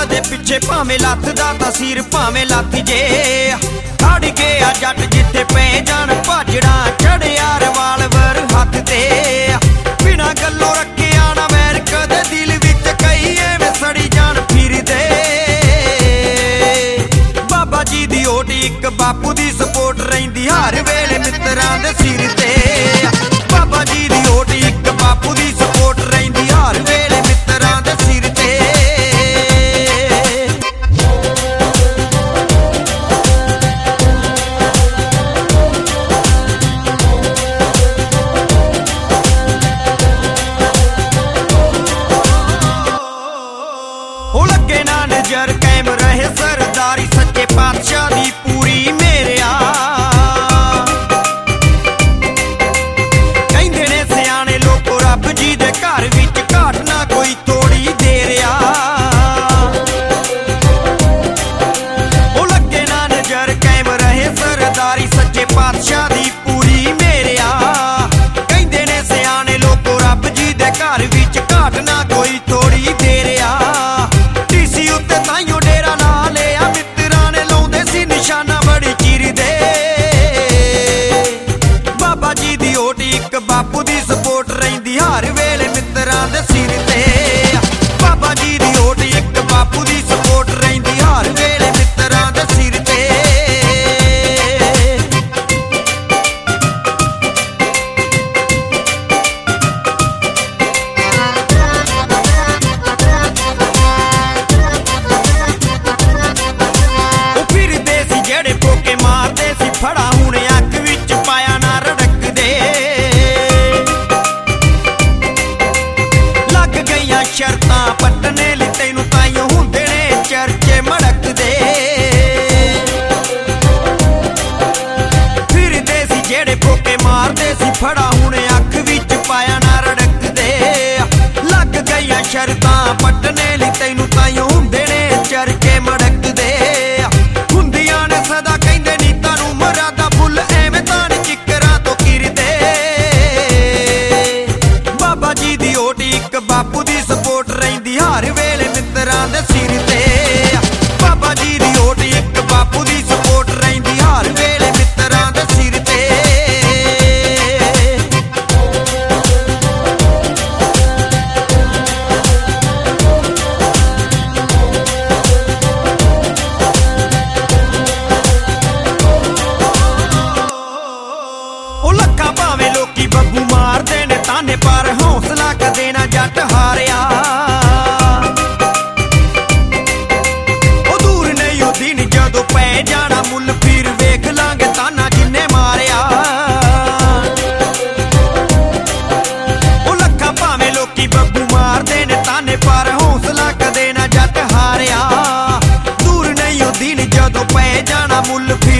दे पिछे भावें लथदा तां सिर भावें लथ जे खड़ गया जट जिथे पै जान भाजड़ा चढ़िया रिवाल्वर हथ ते बिना गल्लों रखिया ना वैर कदे दिल विच कई एवें सड़ी जान फिरदे बाबा जी दी ओट इक बापू दी सपोर्ट रहिंदी हर वेले मित्रां दे सिर ते बाबा जी दी ओट इक बापू दी सपोर्ट रहिंदी हर वेले मित्रां दे सिर ते नजर कायम रहे सरदारी सच्चे पातशाह दी पूरी मेरिया कहंदे ने सियाने लोको रब जी दे घर विच घाट ना कोई तोड़ी दे रिया ओ लगे ना नजर कायम रहे सरदारी सच्चे पातशाह दी पूरी मेरिया कहंदे ने सियाने लोको रब जी दे घर विच घाट ना कोई तोड़ी दे रिया ताइयों डेरा ला लिया मित्रां ने लाउंदे सी निशाना बड़ी चीर दे बाबा जी दी ओट इक बापू दी सपोर्ट रहिंदी हर वेले मित्रां दे सिर ते बाबा जी दी ओट इक बापू दी सपोर्ट रहिंदी हर वेले मित्रां दे सिर ते फड़ा हुण अख विच पाया ना रड़कदे लग गईयां शर्तां पट्टने लई तैनूं ताइयों हुंदे ने चर्चे मड़कदे फिरदे सी जेड़े फोके मारदे सी फड़ा हुण अख विच पाया ना रड़कदे लग गईयां शर्तां पट्टने लई तैनूं ताइयों हुंदे ने चर्चे मड़कदे हुंदियां ने सदा कहंदे नीतां नूं मरादा फुल एवें तान चिकरां तो किरदे बाबा जी दी ओट इक बापू दी सपोर्ट रहिंदी हर वेले मित्रां दे सिर ते बाबा जी दी ओट इक बापू दी सपोर्ट रहिंदी हर वेले मित्रां दे सिर ते भावें लोकी बब्बू मारदे ने ताने पर हौसला कदे ना जट हारिया ओ दूर नहीं ओ दिन जदों पै जाना मुल फिर वेख लांगे ताना जिन्ने मारिया ओ लखा भावें लोकी बब्बू मारदे ने ताने पर हौसला कदे ना जट हारिया दूर नहीं ओ दिन जदों पै जाना मुल